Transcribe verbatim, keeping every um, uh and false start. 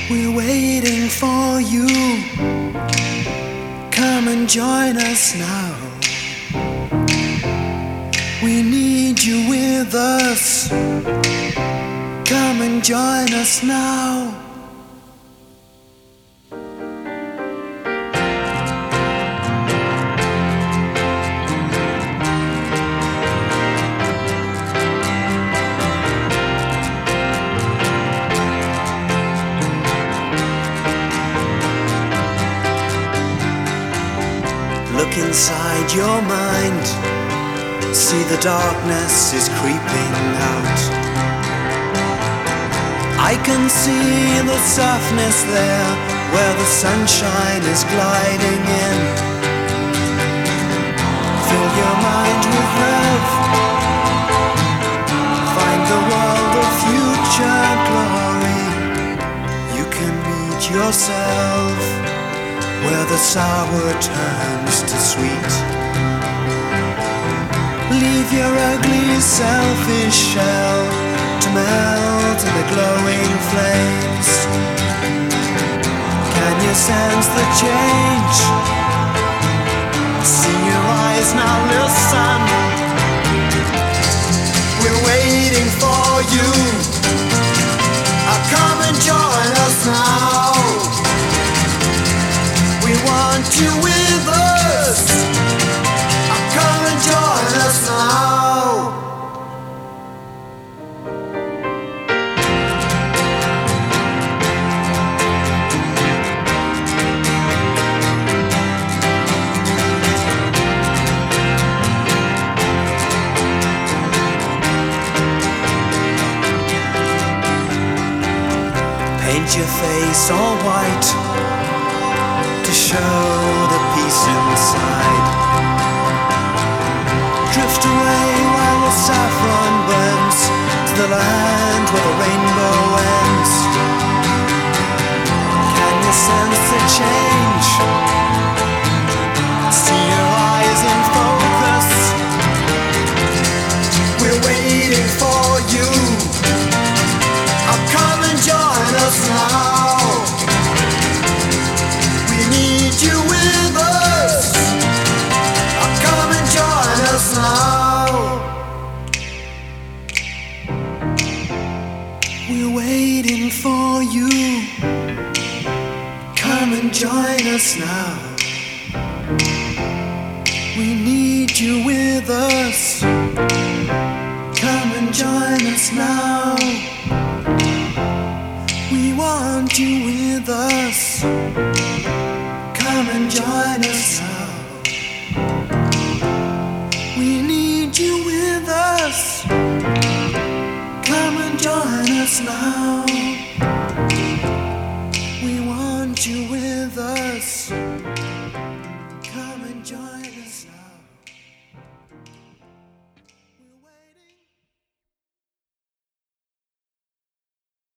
We're waiting for you. Come and join us now. We need you with us. Come and join us now. Look inside your mind. See the darkness is creeping out. I can see the softness there where the sunshine is gliding in. Fill your mind with love. Find the world of future glory. You can meet yourself where the sour turns to sweet. Leave your ugly selfish shell to melt in the glowing flames. Can you sense the change? See your eyes, now listen. We're waiting for you. Oh, come and join us now. We want you with us. Oh, come and join us now. Paint your face all white to show the peace inside. Drift away while the saffron burns to the land where the rainbow ends. Can you sense the change? See your eyes in focus. We're waiting for you. Oh, come and join us now. We need you with us. Oh, come and join us now. We're waiting for you. Come and join us now. We need you with us. Come and join us now. We want you with us. Come and join us now. We need you with us. Come and join us now.